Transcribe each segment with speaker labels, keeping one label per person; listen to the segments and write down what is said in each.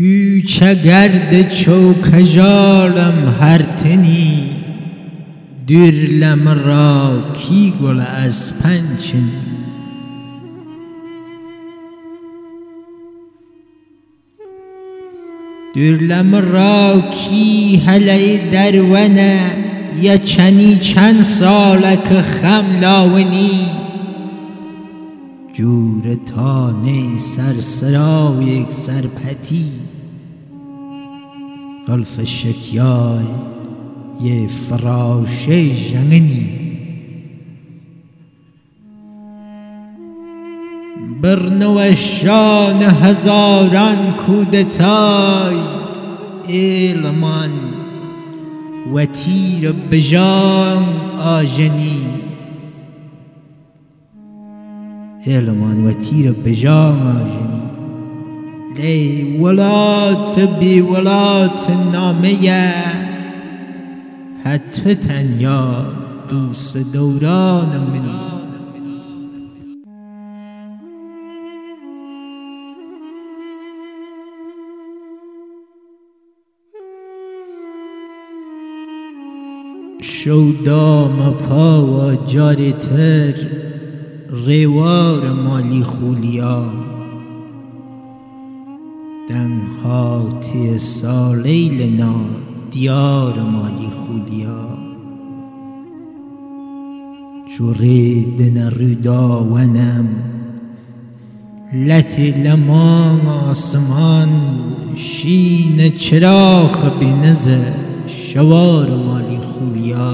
Speaker 1: Küçegerde çokajalım her teni, dürlem ra ki gol az pençeni. Dürlem ra ki hele dervene, ya çeni çend sale که خم لاونی. جور تانه سرسرای سرپتی، قلف شکیای یه فراش جنگنی. برنوشان هزاران کودتای، ایلمان و تیر بجان آجنی. ایلمان و تیر بجان آجنی. لی ولات بی ولات نامه، حتی تنیا دوست دوران منی. شودام پا و جاری تر، ریوار مالی خولیا. دنها تی سالیل نا دیار مالی خولیا. چوری دن رودا ونم، لتی لمان آسمان. شین چراغ بنزه شوار مالی خولیا.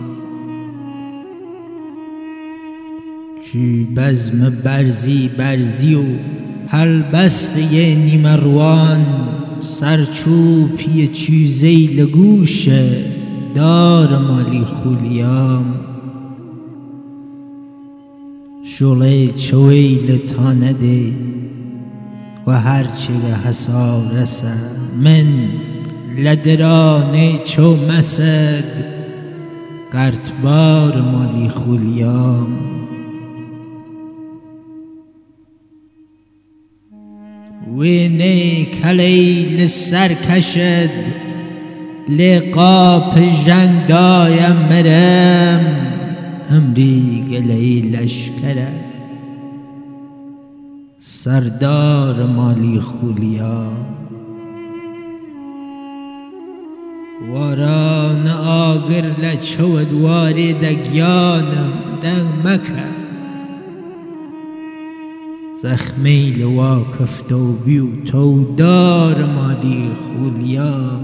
Speaker 1: چی بزم برزی و هل بسته یه نیمروان. سرچوپی چیزی لگوشه دار مالی خولیا. شوله چویل تانده و هرچی حسا رسه. من لدرانه چو مسد قرتبار مالی خولیا. وینه کلیل سر کشد، لقاپ جنگ دایم مرم. امری گلی لشکره سردار مالی خولیا. واران آگر لچود واری دگیانم دنگ مکه. زخمی لواکف تو بیو تو دار مالی خولیا.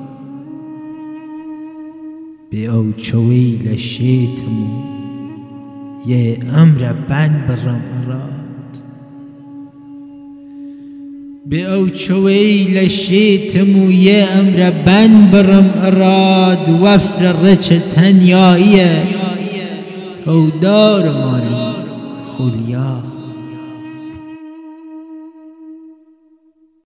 Speaker 1: به او چوی لشیتمو یه امر بند برم اراد. به او چوی لشیتمو یه امر بند برم اراد. وفر رچ تنیاییه تو دار مالی خولیا.